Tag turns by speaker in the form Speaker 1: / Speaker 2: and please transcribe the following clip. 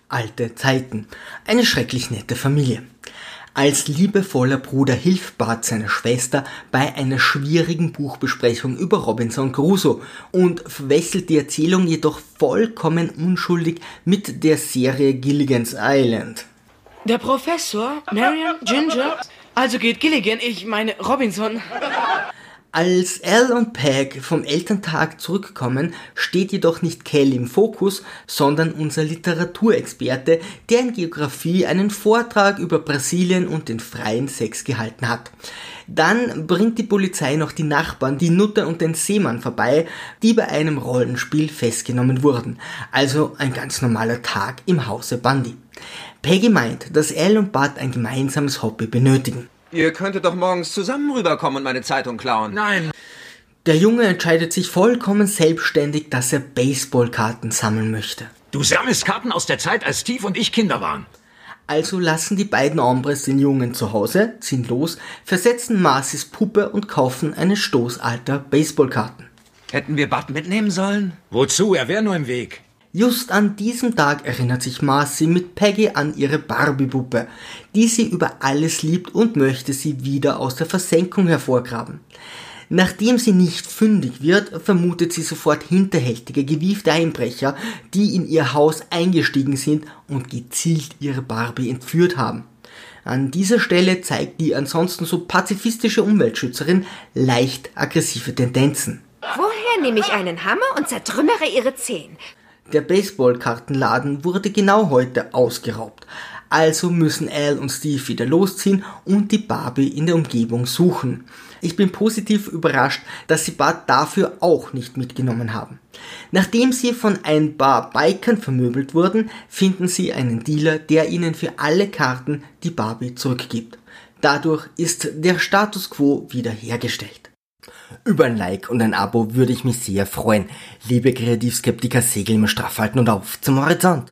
Speaker 1: Alte Zeiten. Eine schrecklich nette Familie. Als liebevoller Bruder hilft Bart seiner Schwester bei einer schwierigen Buchbesprechung über Robinson Crusoe und verwechselt die Erzählung jedoch vollkommen unschuldig mit der Serie Gilligan's Island.
Speaker 2: Der Professor, Marion, Ginger, also geht Gilligan, ich meine Robinson.
Speaker 1: Als Al und Peg vom Elterntag zurückkommen, steht jedoch nicht Kelly im Fokus, sondern unser Literaturexperte, der in Geografie einen Vortrag über Brasilien und den freien Sex gehalten hat. Dann bringt die Polizei noch die Nachbarn, die Nutte und den Seemann vorbei, die bei einem Rollenspiel festgenommen wurden. Also ein ganz normaler Tag im Hause Bundy. Peggy meint, dass Al und Bart ein gemeinsames Hobby benötigen.
Speaker 3: Ihr könntet doch morgens zusammen rüberkommen und meine Zeitung klauen.
Speaker 2: Nein.
Speaker 1: Der Junge entscheidet sich vollkommen selbstständig, dass er Baseballkarten sammeln möchte.
Speaker 4: Du sammelst Karten aus der Zeit, als Steve und ich Kinder waren.
Speaker 1: Also lassen die beiden Hombres den Jungen zu Hause, ziehen los, versetzen Marcys Puppe und kaufen einen Stoß alter Baseballkarten.
Speaker 3: Hätten wir Bart mitnehmen sollen?
Speaker 4: Wozu? Er wäre nur im Weg.
Speaker 1: Just an diesem Tag erinnert sich Marcy mit Peggy an ihre Barbie-Puppe, die sie über alles liebt und möchte sie wieder aus der Versenkung hervorgraben. Nachdem sie nicht fündig wird, vermutet sie sofort hinterhältige, gewiefte Einbrecher, die in ihr Haus eingestiegen sind und gezielt ihre Barbie entführt haben. An dieser Stelle zeigt die ansonsten so pazifistische Umweltschützerin leicht aggressive Tendenzen.
Speaker 5: Woher nehme ich einen Hammer und zertrümmere ihre Zehen?
Speaker 1: Der Baseballkartenladen wurde genau heute ausgeraubt. Also müssen Al und Steve wieder losziehen und die Barbie in der Umgebung suchen. Ich bin positiv überrascht, dass sie Bart dafür auch nicht mitgenommen haben. Nachdem sie von ein paar Bikern vermöbelt wurden, finden sie einen Dealer, der ihnen für alle Karten die Barbie zurückgibt. Dadurch ist der Status quo wiederhergestellt. Über ein Like und ein Abo würde ich mich sehr freuen. Liebe Kreativskeptiker, Segel immer straff halten und auf zum Horizont.